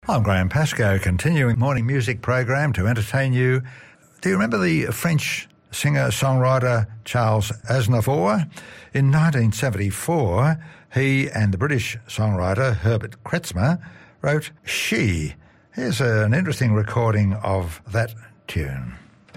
I'm Graham Pascoe, continuing morning music program to entertain you. Do you remember the French singer-songwriter Charles Aznavour? In 1974, he and the British songwriter Herbert Kretzmer wrote She. Here's an interesting recording of that tune.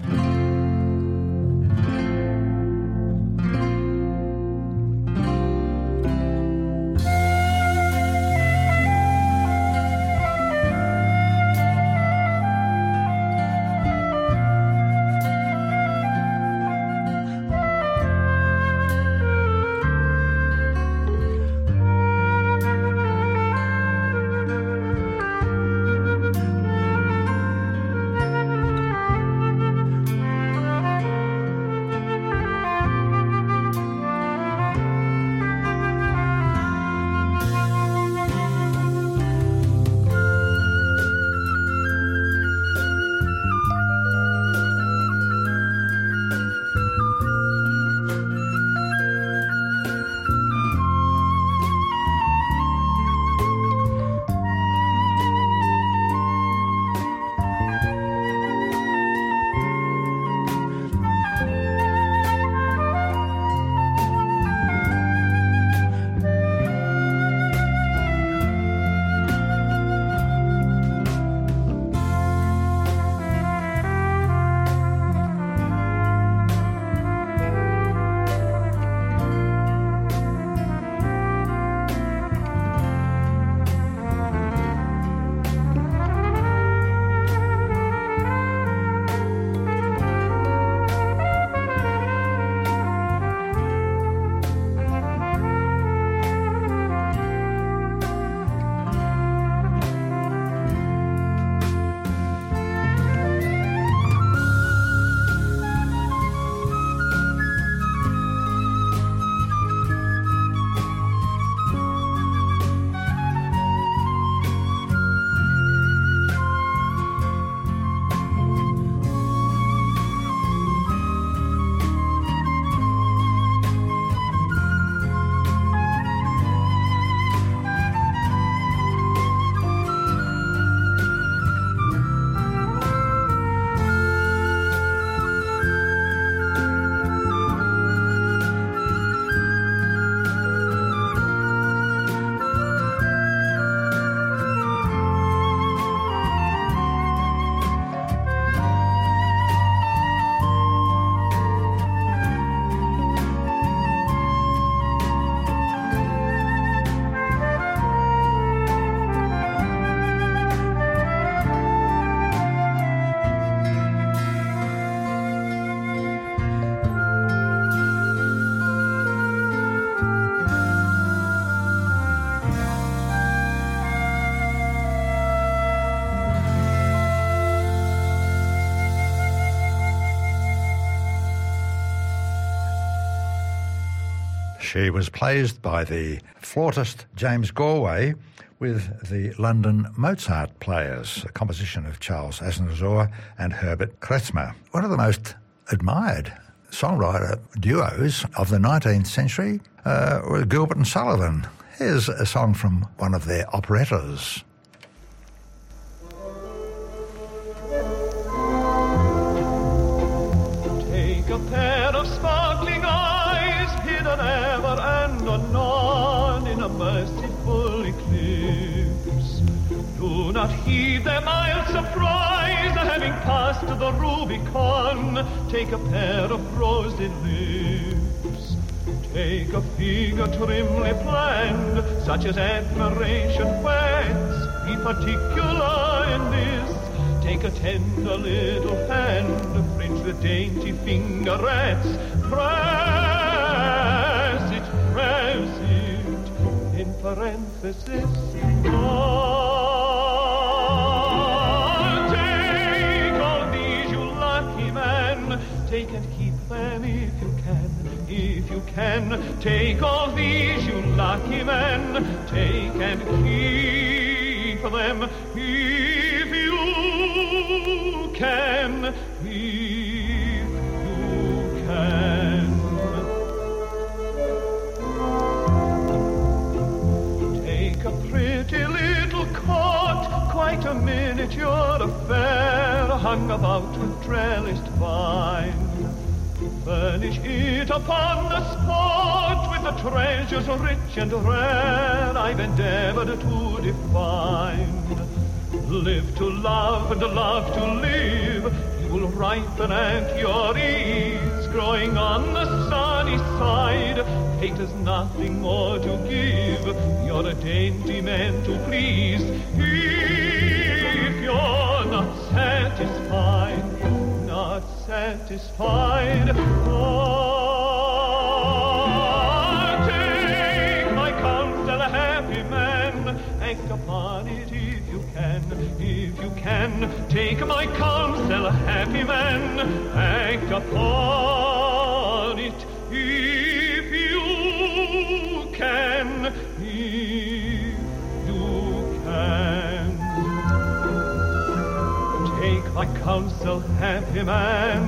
She was played by the flautist James Galway with the London Mozart Players, a composition of Charles Aznavour and Herbert Kretzmer. One of the most admired songwriter duos of the 19th century were Gilbert and Sullivan. Here's a song from one of their operettas. Take a pair of sparkling eyes, hidden ever and anon in a merciful eclipse. Do not heed their mild surprise, having passed the Rubicon. Take a pair of rosy lips. Take a figure trimly planned, such as admiration whets. Be particular in this. Take a tender little hand, fringe with dainty fingerets. Press it, in parenthesis. Take all these, you lucky man. Take and keep them if you can. If you can, take all these, you lucky man. Take and keep them if you can. If you can. Take a pretty little coat, quite a miniature affair hung about with trellised vine. Furnish it upon the spot with the treasures rich and rare I've endeavored to define. Live to love and love to live, you will ripen at your ease, growing on the sunny side. Fate has nothing more to give, you're a dainty man to please. If you're not satisfied, take my counsel, happy man, act upon it if you can. Take my counsel, happy man, act upon it if you can. Take my counsel, happy man,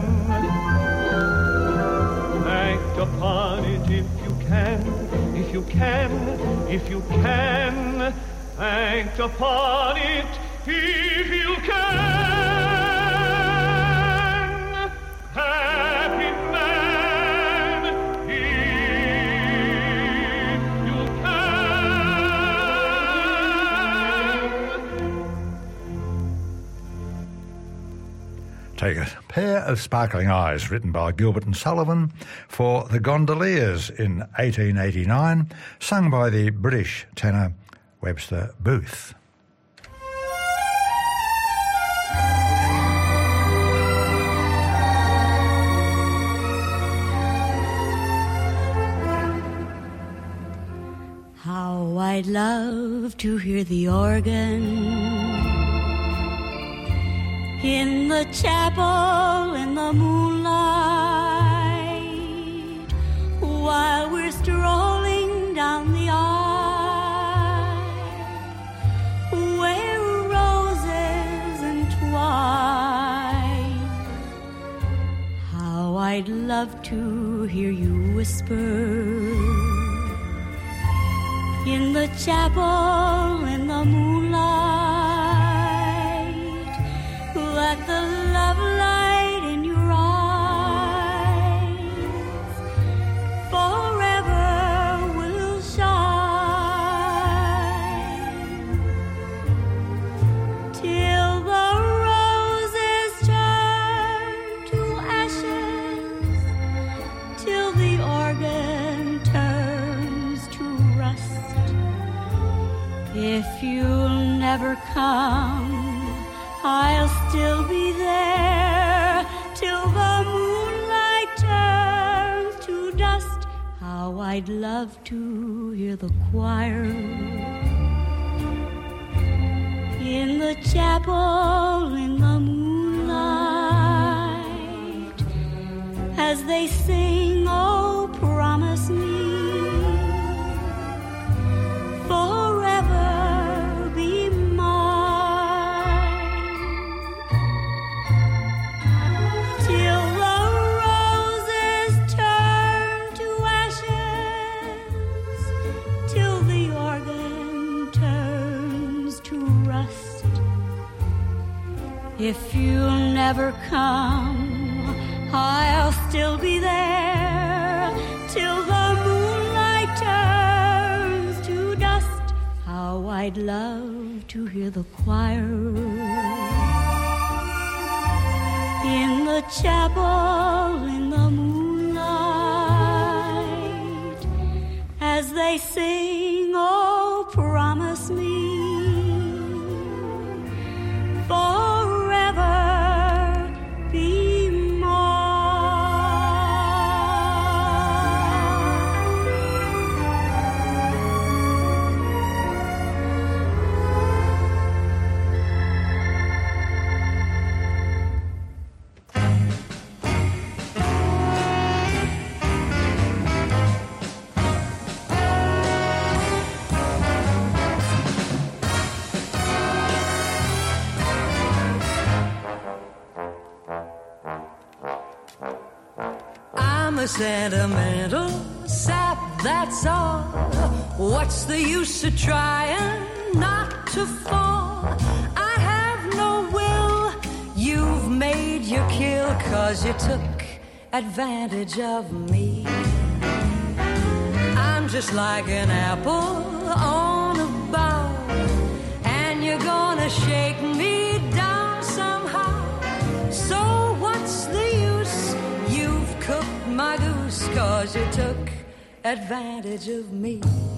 act upon it if you can, act upon it if you can, happy man, if you can. Take a Pair of Sparkling Eyes, written by Gilbert and Sullivan for the Gondoliers in 1889, sung by the British tenor Webster Booth. How I'd love to hear the organ in the chapel in the moonlight, while we're strolling down the aisle, where roses entwine. How I'd love to hear you whisper in the chapel in the moonlight, that the love light in your eyes forever will shine, till the roses turn to ashes, till the organ turns to rust. If you'll never come, I'll still be there till the moonlight turns to dust. How I'd love to hear the choir in the chapel in the moonlight, as they sing, oh, promise me forever be mine, till the roses turn to ashes, till the organ turns to rust. If you'll never come, I'll still be there till the moonlight turns to dust. How I'd love to hear the choir in the chapel in the moonlight, as they sing, oh, promise me forever be sentimental sap, that's all. What's the use of trying not to fall? I 'cause you took advantage of me. I'm just like an apple on a bough, and you're gonna shake me down somehow. So what's the use? You've cooked my goose, 'cause you took advantage of me.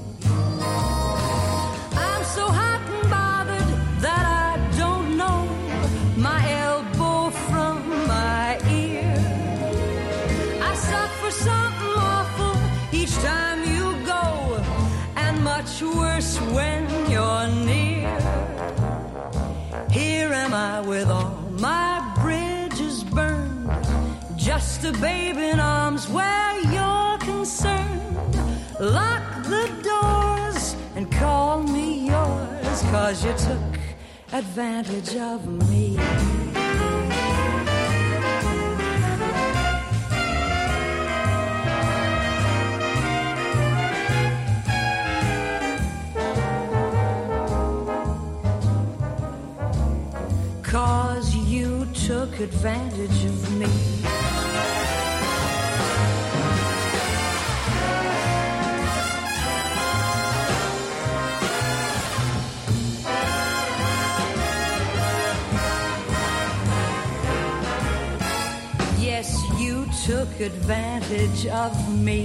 I'm so hot and bothered that I don't know my elbow from my ear. I suck for something awful each time you go, and much worse when you're near. Here am I with all my bridges burned, just a babe in arms where you're concerned. Lock the doors and call me yours, 'cause you took advantage of me. 'Cause you took advantage of me. Yes, you took advantage of me.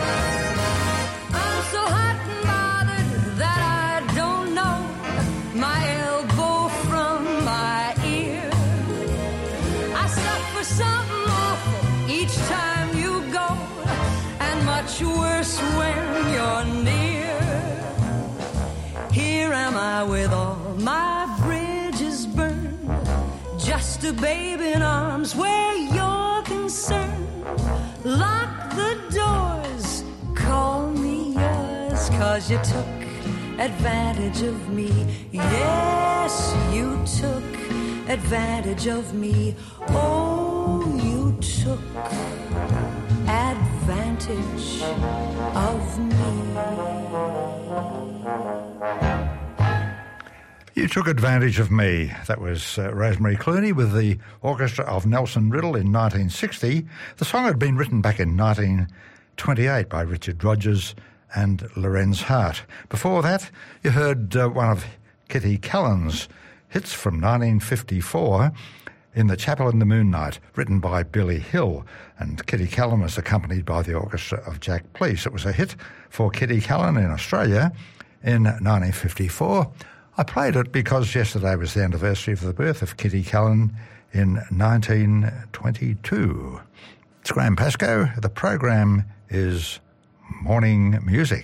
I'm so hot and bothered that I don't know my elbow from my ear. I suck for something awful each time you go, and much worse when you're near. Here am I with all my bridges burned, just a babe in arms where you're concerned. Lock the doors, call me yours, 'cause you took advantage of me. Yes, you took advantage of me. Oh, you took advantage of me. You took advantage of me. That was Rosemary Clooney with the orchestra of Nelson Riddle in 1960. The song had been written back in 1928 by Richard Rodgers and Lorenz Hart. Before that, you heard one of Kitty Callan's hits from 1954, In the Chapel in the Moonlight, written by Billy Hill, and Kitty Callan was accompanied by the orchestra of Jack Pleece. It was a hit for Kitty Callan in Australia in 1954. I played it because yesterday was the anniversary of the birth of Kitty Callan in 1922. It's Graham Pascoe. The program is Morning Music.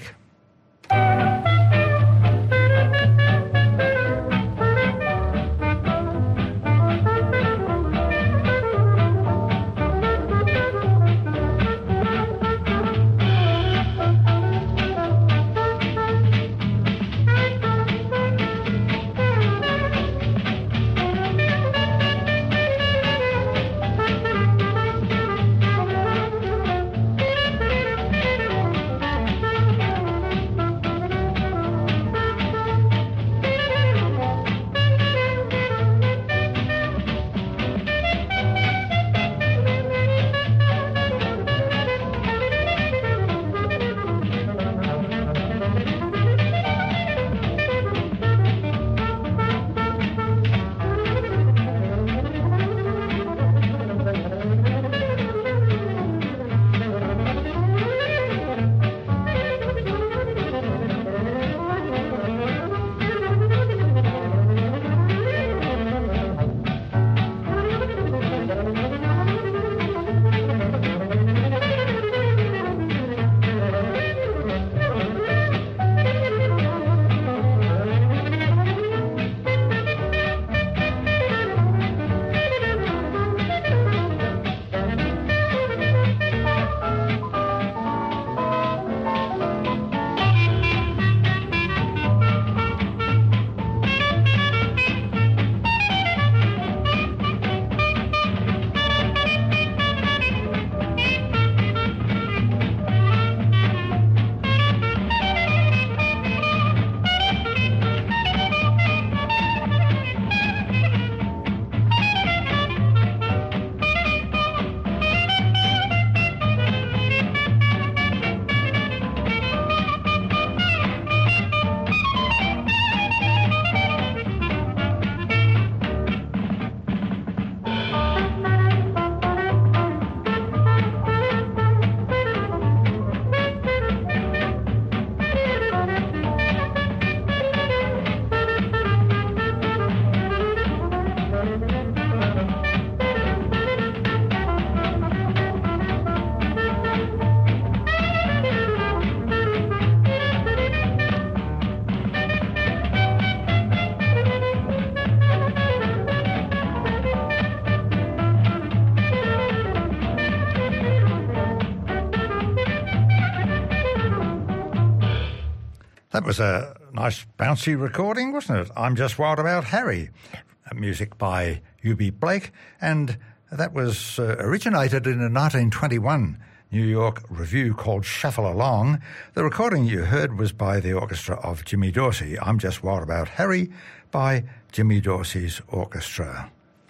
That was a nice bouncy recording, wasn't it? I'm Just Wild About Harry, music by U.B. Blake, and that was originated in a 1921 New York revue called Shuffle Along. The recording you heard was by the orchestra of Jimmy Dorsey. I'm Just Wild About Harry by Jimmy Dorsey's orchestra.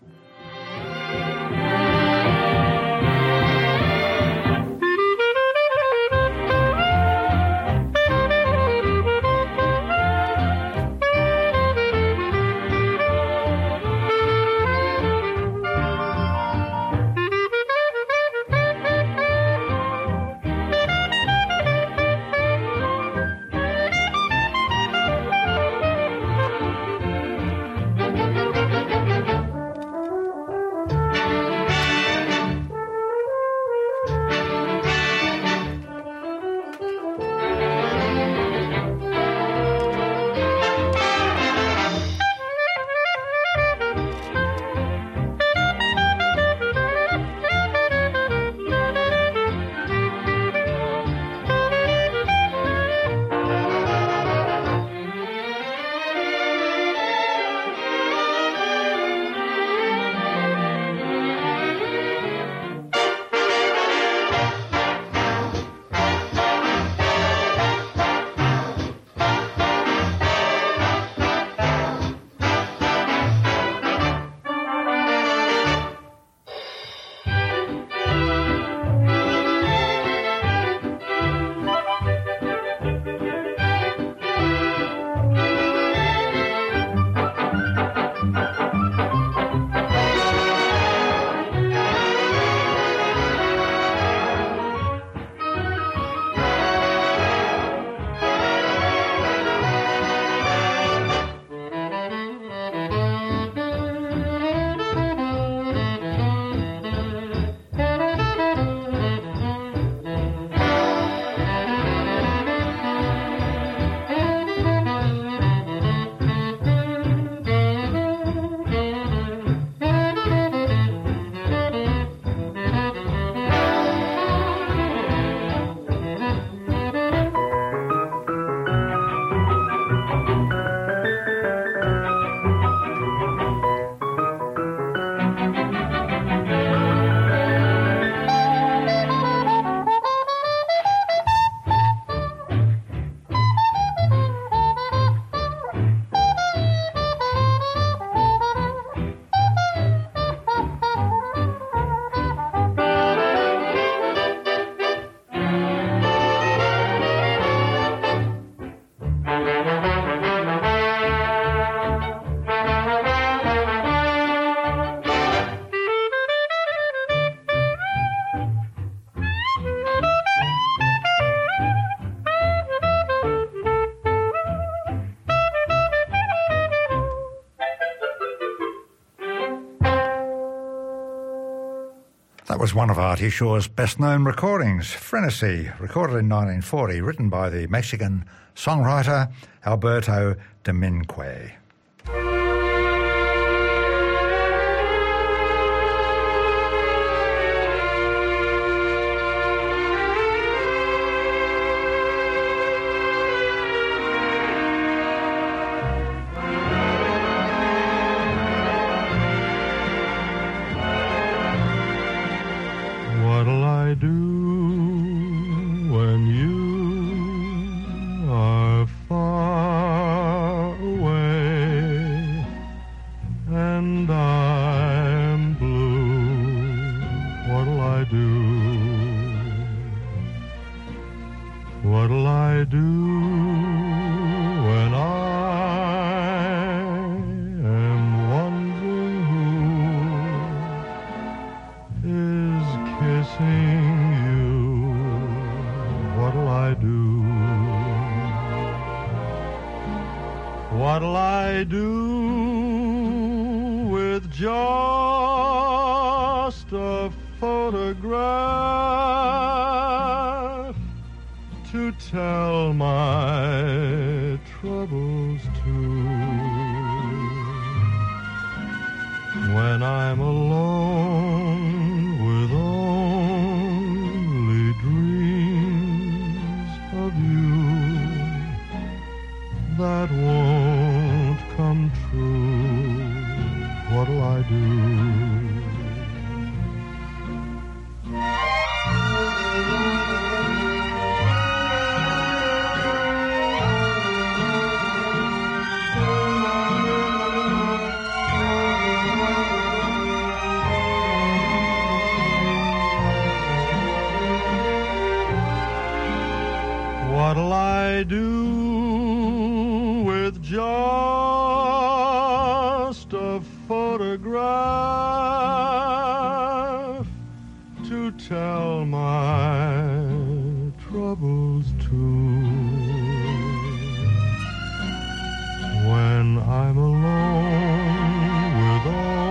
That was one of Artie Shaw's best-known recordings, Frenesy, recorded in 1940, written by the Mexican songwriter Alberto Domingue. What'll I do with just a photograph to tell my troubles to? When I'm alone with only dreams of you, what'll I do? What'll I do with just a photograph to tell my troubles to? When I'm alone with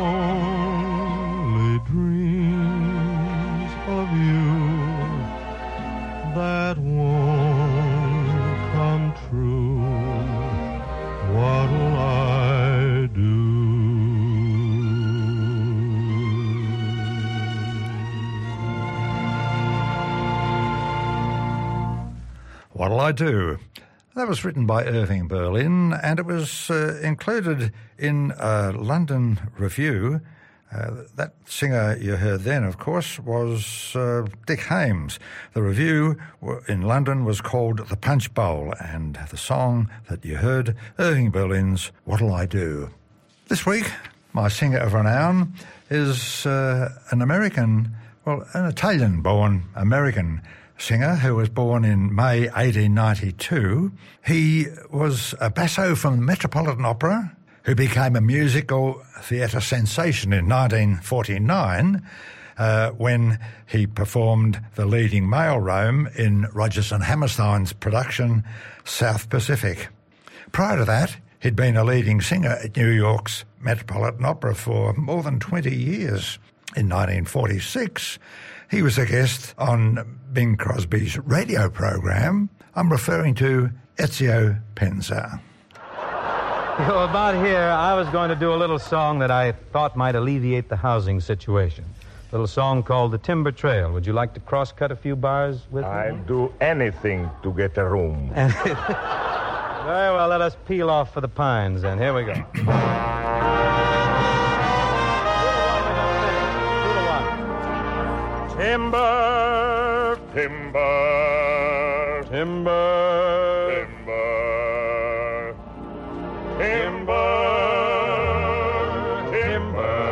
only dreams of you that won't come true, what'll I do? What'll I Do? That was written by Irving Berlin, and it was included in a London review. That singer you heard then, of course, was Dick Hames. The review in London was called The Punch Bowl, and the song that you heard, Irving Berlin's What'll I Do? This week, my singer of renown is an Italian-born American singer who was born in May 1892. He was a basso from the Metropolitan Opera, who became a musical theatre sensation in 1949 when he performed the leading male role in Rodgers and Hammerstein's production South Pacific. Prior to that, he'd been a leading singer at New York's Metropolitan Opera for more than 20 years. In 1946, he was a guest on Bing Crosby's radio program. I'm referring to Ezio Penza. About here, I was going to do a little song that I thought might alleviate the housing situation. A little song called The Timber Trail. Would you like to cross-cut a few bars with me? I'll do anything to get a room. Very well, let us peel off for the pines, then. Here we go. Timber, timber, timber, timber, timber, timber.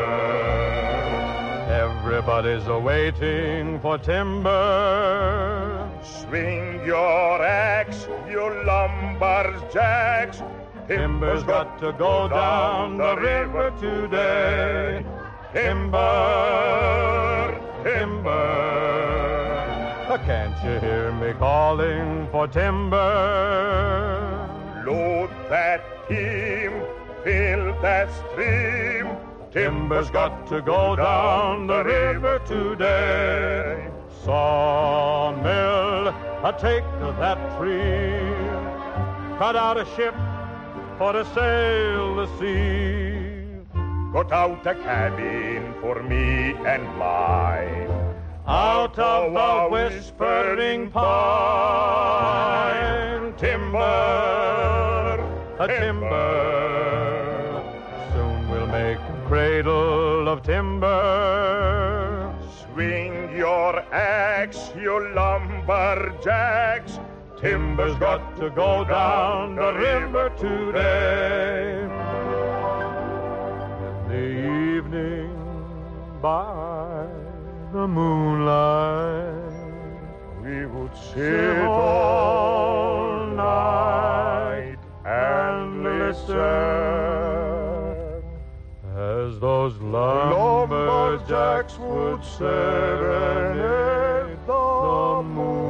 Everybody's a-waiting for timber. Swing your axe, you lumberjacks. Timber's got to go down the river today. Timber, timber. Can't you hear me calling for timber? Load that team, fill that stream. Timber's got to go down the river today. Sawmill, take that tree. Cut out a ship for to sail the sea. Cut out a cabin for me and mine. Out of the whispering pine. Timber, a timber. Soon we'll make a cradle of timber. Swing your axe, you lumberjacks. Timber's got to go down the river today. In the evening, by the moonlight, we would sit all night and listen as those lumberjacks would serenade the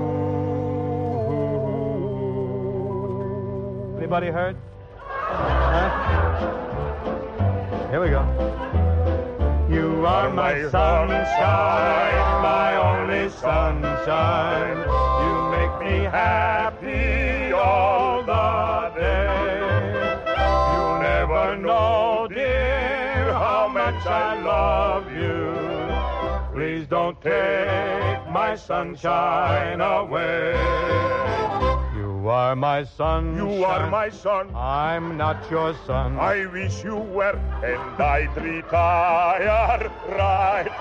moon. Anybody heard? Huh? Here we go. You are my sunshine, my only sunshine. You make me happy all the day. You never know, dear, how much I love you. Please don't take my sunshine away. You are my son. You are my son. I'm not your son. I wish you were, and I'd retire right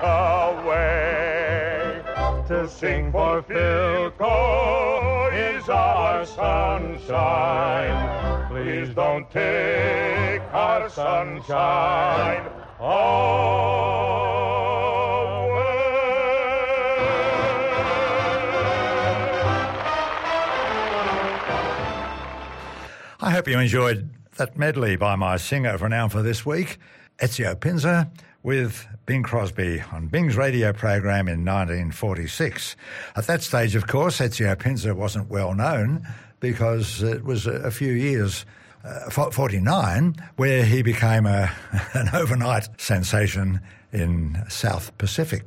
away. To sing for Philco is our sunshine. Please don't take our sunshine away. I hope you enjoyed that medley by my singer renowned for this week, Ezio Pinza, with Bing Crosby on Bing's radio program in 1946. At that stage, of course, Ezio Pinza wasn't well known because it was a few years, 49, where he became an overnight sensation in South Pacific.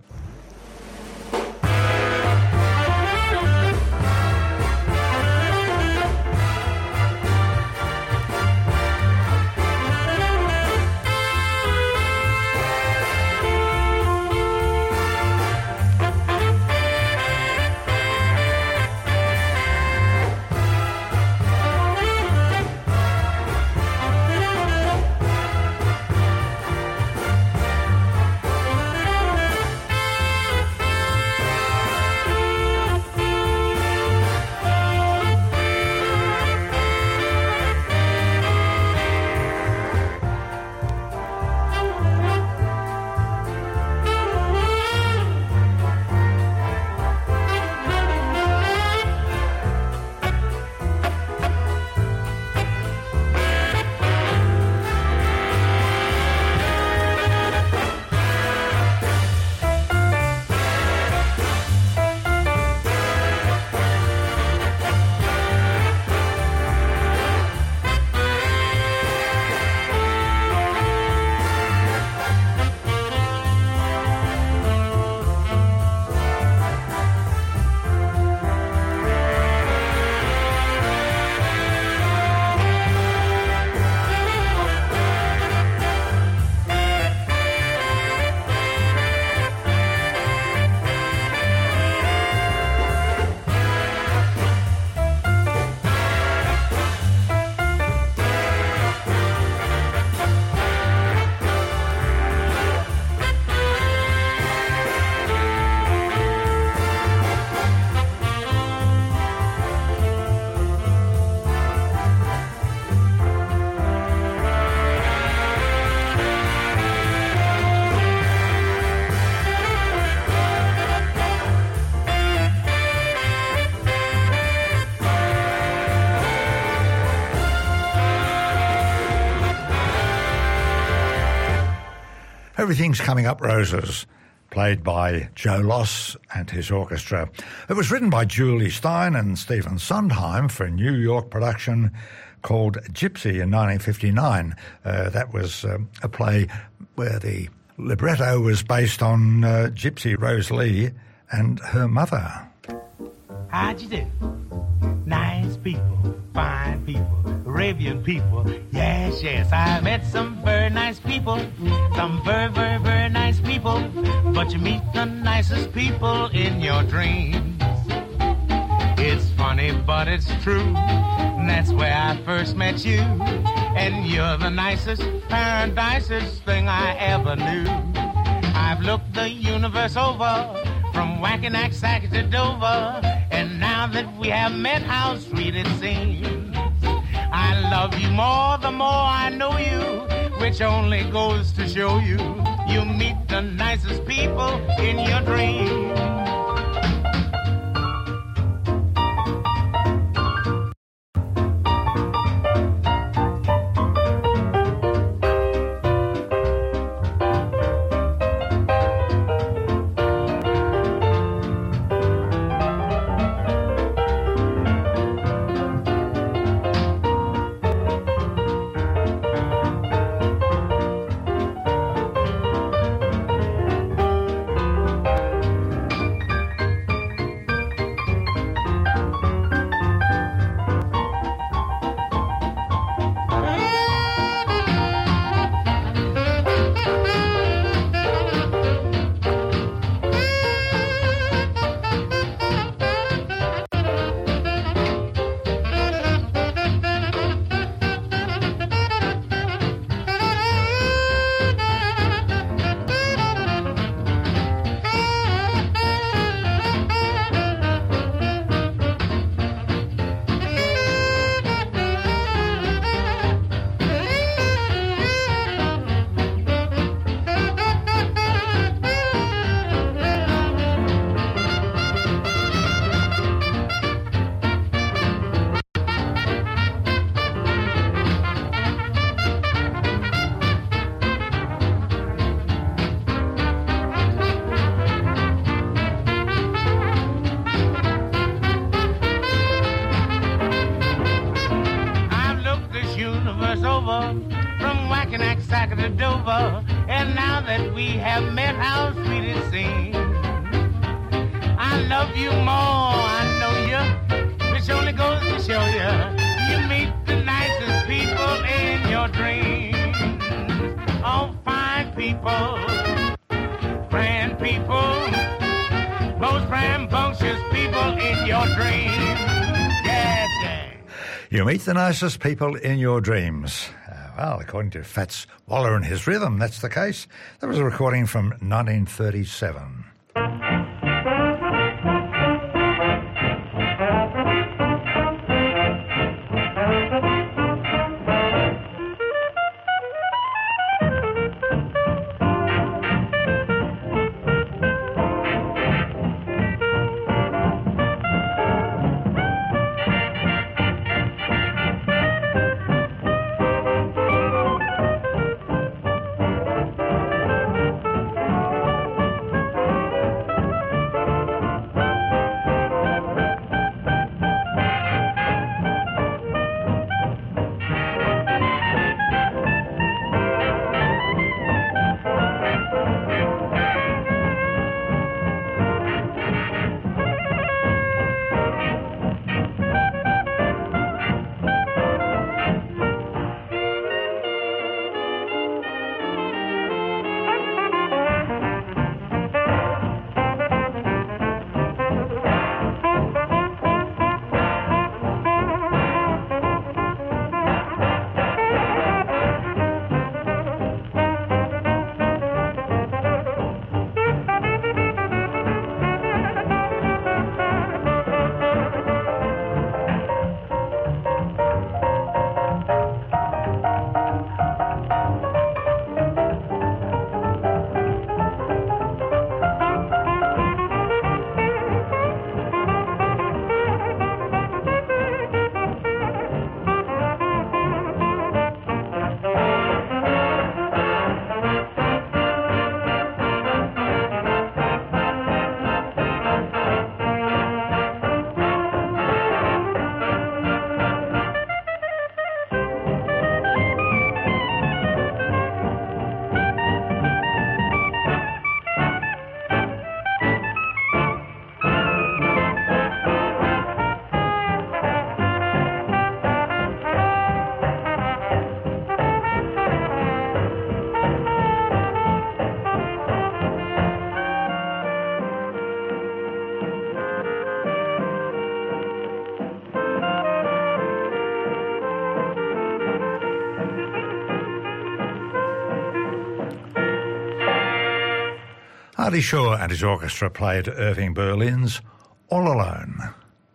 Everything's Coming Up Roses, played by Joe Loss and his orchestra. It was written by Julie Stein and Stephen Sondheim for a New York production called Gypsy in 1959. That was a play where the libretto was based on Gypsy Rose Lee and her mother. How'd you do? Nice people, fine people, Arabian people. Yes, yes, I met some very nice people. Some very, very, very nice people. But you meet the nicest people in your dreams. It's funny, but it's true. And that's where I first met you. And you're the nicest, paradisest thing I ever knew. I've looked the universe over, from Wackanack to Dover, and now that we have met, how sweet it seems. I love you more the more I know you, which only goes to show you, you meet the nicest people in your dreams. to Dover, and now that we have met, how sweet it seems. I love you more, I know you, which only goes to show you, you meet the nicest people in your dreams. Oh, fine people, grand people, most rambunctious people in your dreams. Yes, yes. You meet the nicest people in your dreams. Well, according to Fats Waller and his Rhythm, that's the case. That was a recording from 1937. Artie Shaw and his orchestra played Irving Berlin's All Alone.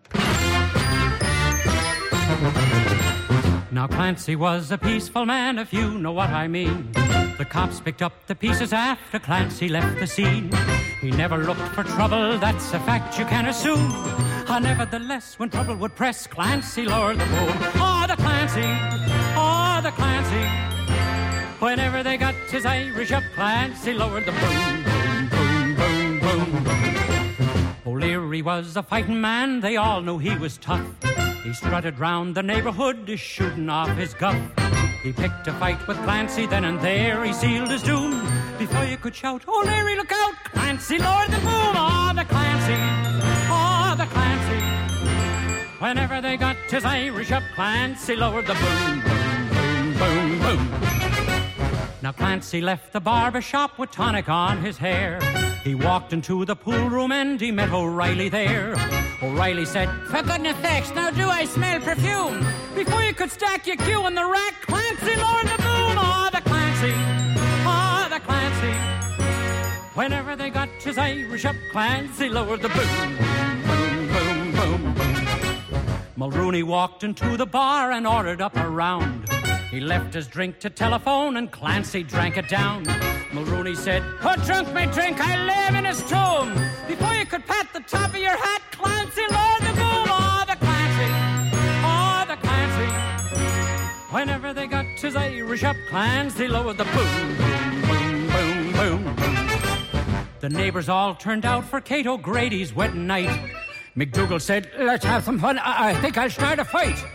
Now Clancy was a peaceful man, if you know what I mean. The cops picked up the pieces after Clancy left the scene. He never looked for trouble, that's a fact you can assume. Nevertheless, when trouble would press, Clancy lowered the boom. Oh, the Clancy, oh, the Clancy. Whenever they got his Irish up, Clancy lowered the boom, boom, boom, boom, boom, boom. O'Leary was a fighting man, they all knew he was tough. He strutted round the neighborhood, shooting off his guff. He picked a fight with Clancy, then and there he sealed his doom. Before you could shout, O'Leary, look out! Clancy lowered the boom. Oh, the Clancy, oh, the Clancy. Whenever they got his Irish up, Clancy lowered the boom, boom, boom, boom, boom. Now Clancy left the barber shop with tonic on his hair. He walked into the pool room and he met O'Reilly there. O'Reilly said, for goodness sakes, now do I smell perfume? Before you could stack your cue in the rack, Clancy lowered the boom. Oh, the Clancy, oh, the Clancy. Whenever they got his Irish up, Clancy lowered the boom, boom, boom, boom, boom. Mulrooney walked into the bar and ordered up a round. He left his drink to telephone and Clancy drank it down. Mulrooney said, who drunk my drink? I live in his tomb. Before you could pat the top of your hat, Clancy lowered the boom. Oh, the Clancy, oh, the Clancy. Whenever they got his Irish up, Clancy lowered the boom, boom, boom, boom, boom, boom. The neighbors all turned out for Kate O'Grady's wedding night. McDougall said, let's have some fun. I think I'll start a fight.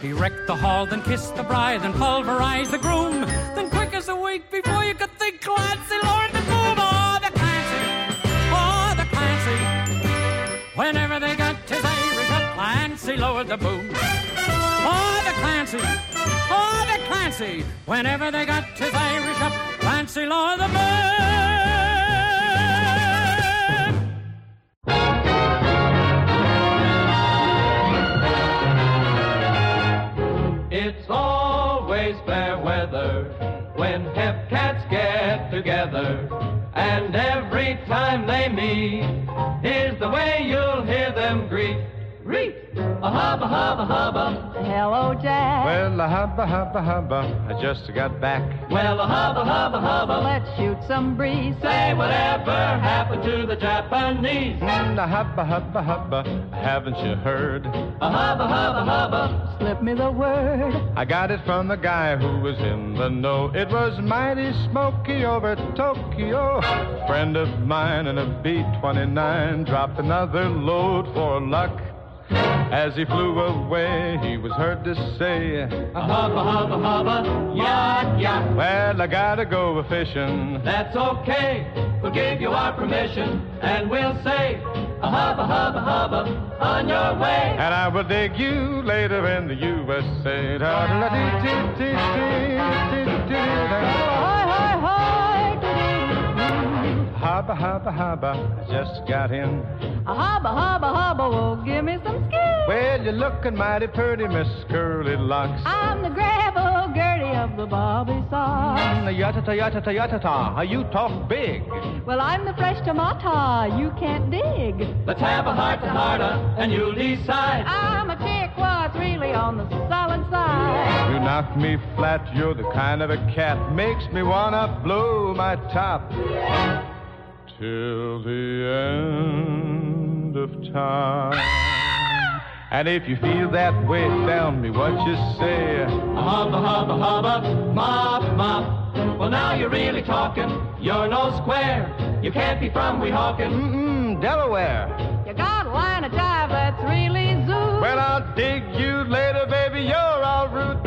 He wrecked the hall, then kissed the bride, then pulverized the groom. Then quick as a week, before you could think, Clancy lowered the boom. Oh, the Clancy. Whenever they got his Irish up, Clancy lowered the boom. Oh, the Clancy. Whenever they got his Irish up, Clancy lowered the boom. It's always fair weather when hep cats get together, and every time they meet, here's the way you'll hear them greet. Reet! A hubba, hubba, hubba. Hello, Jack. Well, a hubba, hubba, hubba, I just got back. Well, a hubba, hubba, hubba. Let's shoot some breeze. Say whatever happened to the Japanese. A hubba, hubba, hubba, haven't you heard? A hubba, hubba, hubba. Slip me the word. I got it from the guy who was in the know. It was mighty smoky over Tokyo. Friend of mine in a B-29 dropped another load for luck. As he flew away, he was heard to say, a hubba, hubba, hubba, yak, yak. Well, I gotta go a-fishing. That's okay, we'll give you our permission, and we'll say, a hubba, hubba, hubba, on your way. And I will dig you later in the USA. Hubba, hubba, hubba, I just got in. A hubba, hubba, hubba, oh, give me some skin. Well, you're looking mighty pretty, Miss Curly Locks. I'm the gravel Gertie of the bobby socks. Yatata, yatata, yatata, you talk big. Well, I'm the fresh tomato, you can't dig. Let's have a heart-to-hearta, and you'll decide. I'm a chick what's really on the solid side. You knock me flat, you're the kind of a cat makes me wanna blow my top. Till the end of time. And if you feel that way, tell me what you say. A hubba, hubba, hubba, mop, mop. Well, now you're really talking. You're no square. You can't be from Weehawken. Delaware. You got a line of jive that's really zoo. Well, I'll dig you later, baby. You're all rude.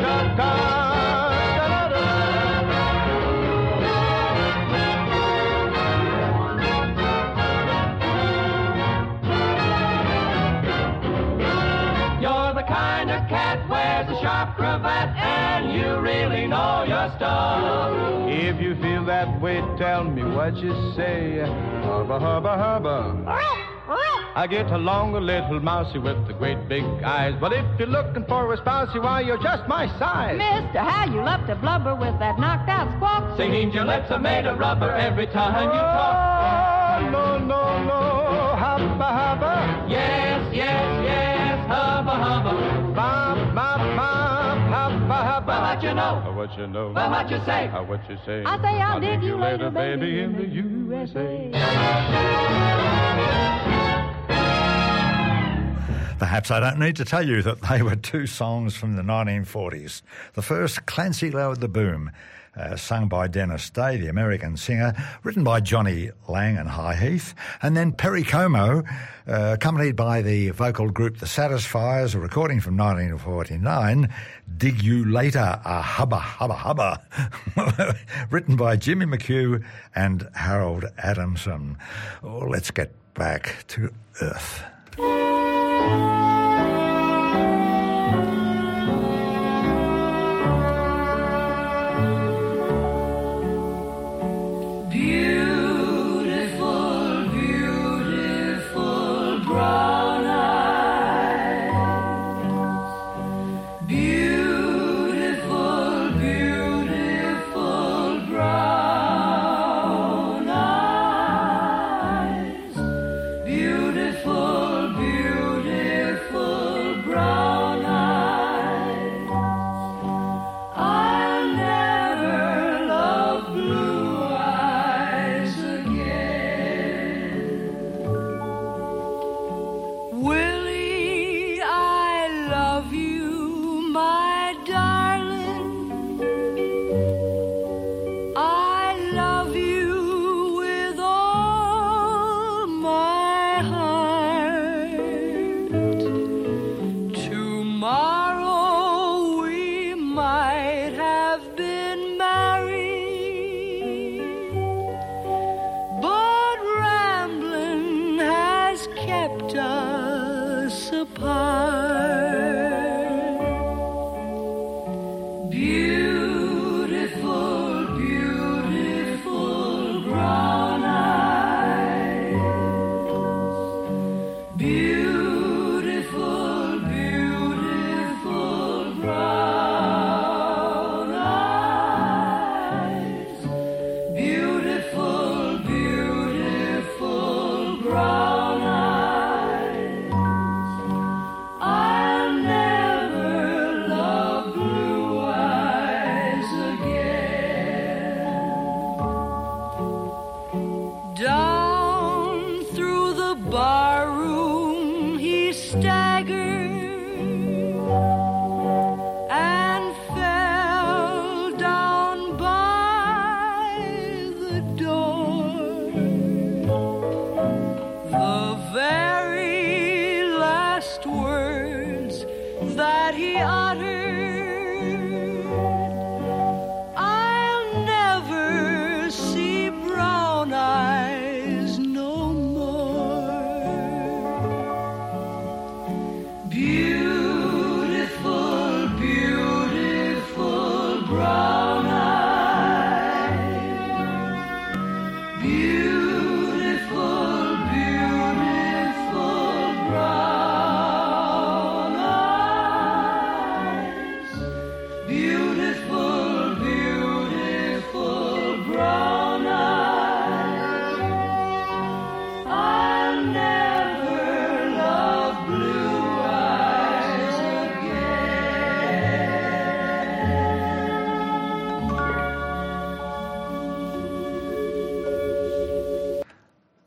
Kind of cat wears a sharp cravat, and you really know your stuff. If you feel that way, tell me what you say. Hubba, hubba, hubba. I get along a little mousy with the great big eyes, but if you're looking for a spousey, why, you're just my size. Mister, how you love to blubber with that knocked out squawk. Singing your lips are made of rubber every time you talk. Oh, no, no, no, hubba, hubba. Yes, yes, yes, hubba, hubba. Bop, bop, bop, hubba, hubba. Well, what you know? What you know? Well, what you say? What you say? I say I'll dig you later, baby, in the USA. Perhaps I don't need to tell you that they were two songs from the 1940s. The first, Clancy Lowered the Boom, sung by Dennis Day, the American singer, written by Johnny Lang and High Heath, and then Perry Como, accompanied by the vocal group The Satisfiers, a recording from 1949, Dig You Later, a Hubba, Hubba, Hubba, written by Jimmy McHugh and Harold Adamson. Oh, let's get back to Earth. Beautiful, beautiful brown eyes. Beautiful, beautiful brown eyes. Beautiful, beautiful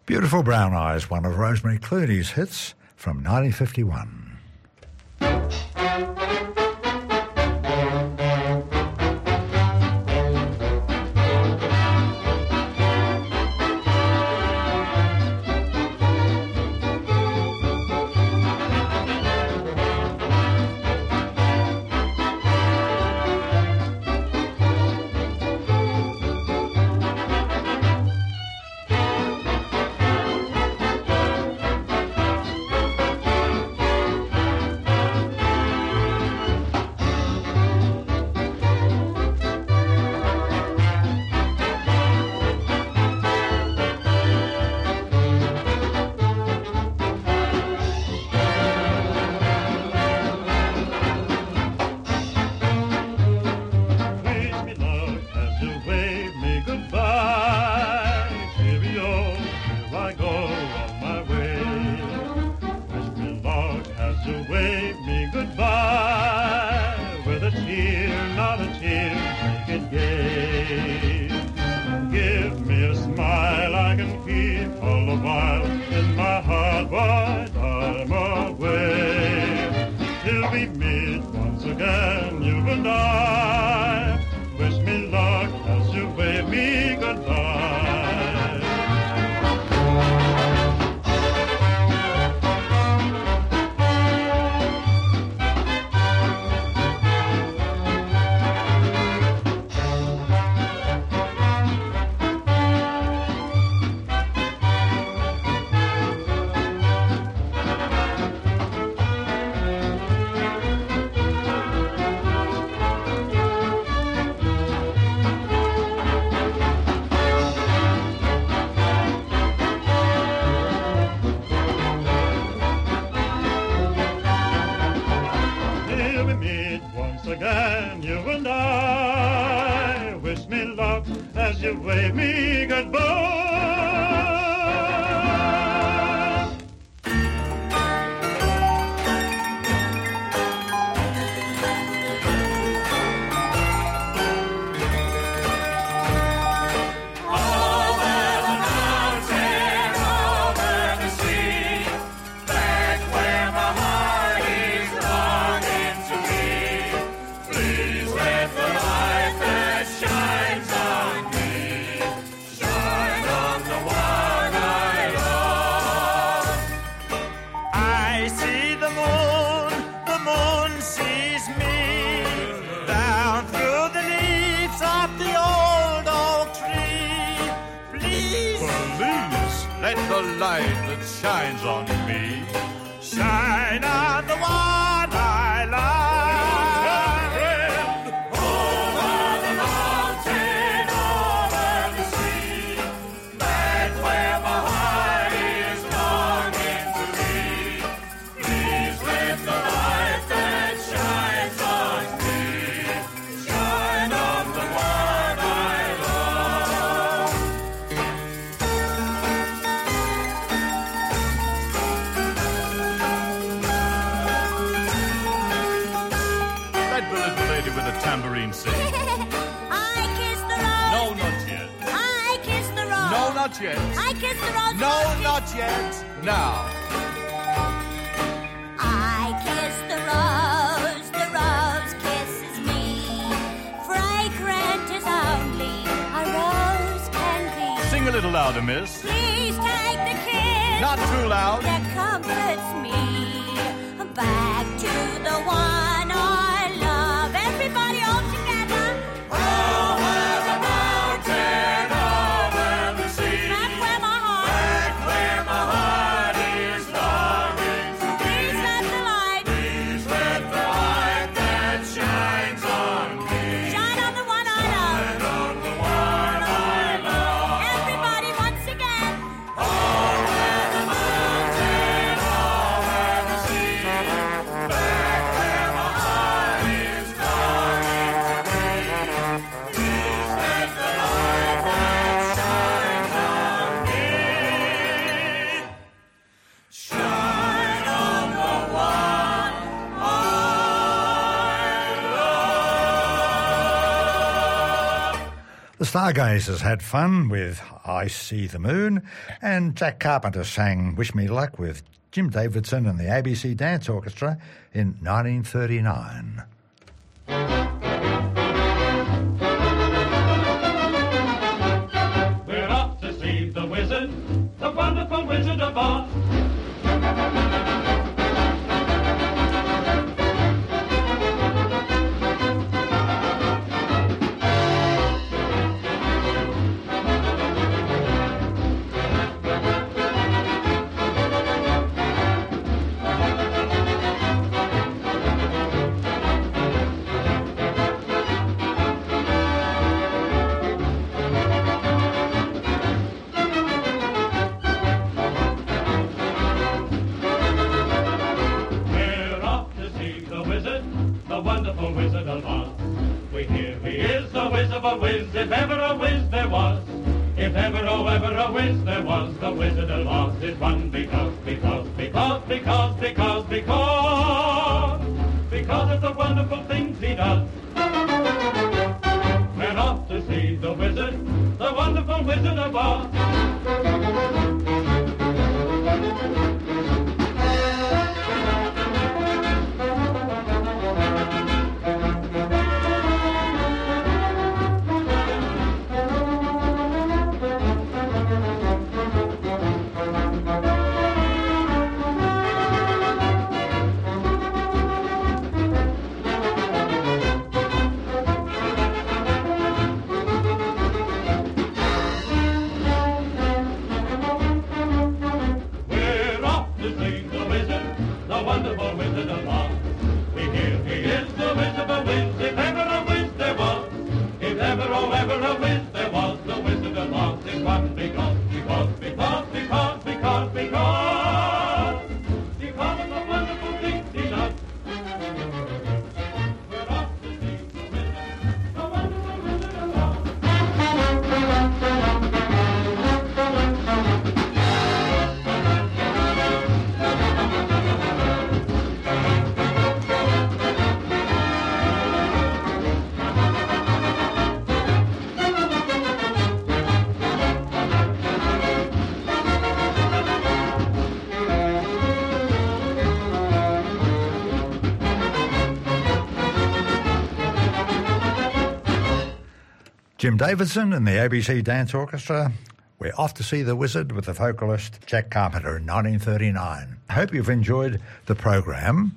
Beautiful Brown Eyes, one of Rosemary Clooney's hits from 1951. Stargazers had fun with I See the Moon, and Jack Carpenter sang Wish Me Luck with Jim Davidson and the ABC Dance Orchestra in 1939. We're off to see the wizard, the wonderful Wizard of Oz. If ever a whiz there was, if ever, oh, ever a whiz there was, the Wizard of Oz is one because of the wonderful things he does. We're off to see the wizard, the wonderful Wizard of Oz. Jim Davidson and the ABC Dance Orchestra. We're off to see the wizard with the vocalist Jack Carpenter in 1939. I hope you've enjoyed the program.